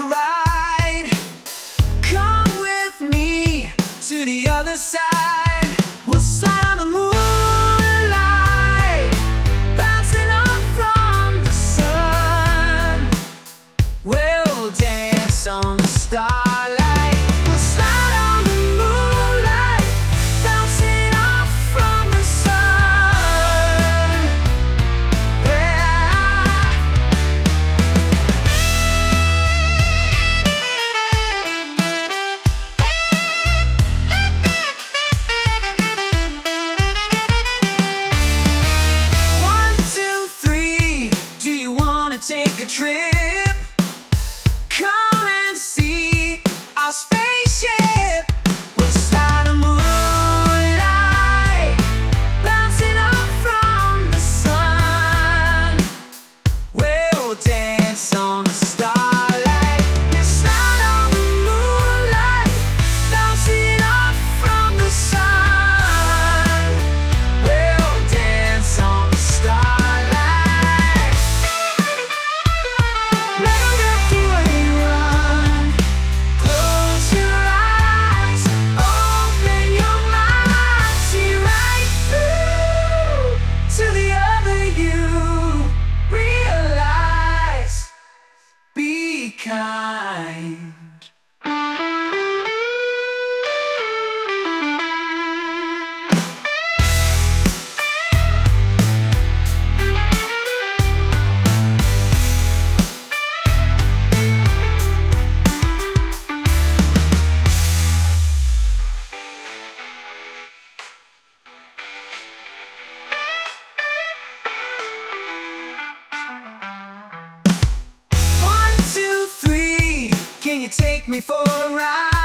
ride. Come with me to the other side. We'll slide on the moonlight, bouncing up from the sun. We'll dance on the starlight. We'll slide on the moonlight, bouncing up from the sun. Yeah. One, two, three, do you wanna take a trip? Come and see our spaceship. We'll slide on the moonlight, bouncing up from the sun. We'll dance on the starlight. We'll slide on the moonlight, bouncing up from the sun. We'll dance on the starlight. Let 'em get the way you run. Close your eyes, open your mind, see right through to the other you. Realize, be kind. One, two, three, can you take me for a ride?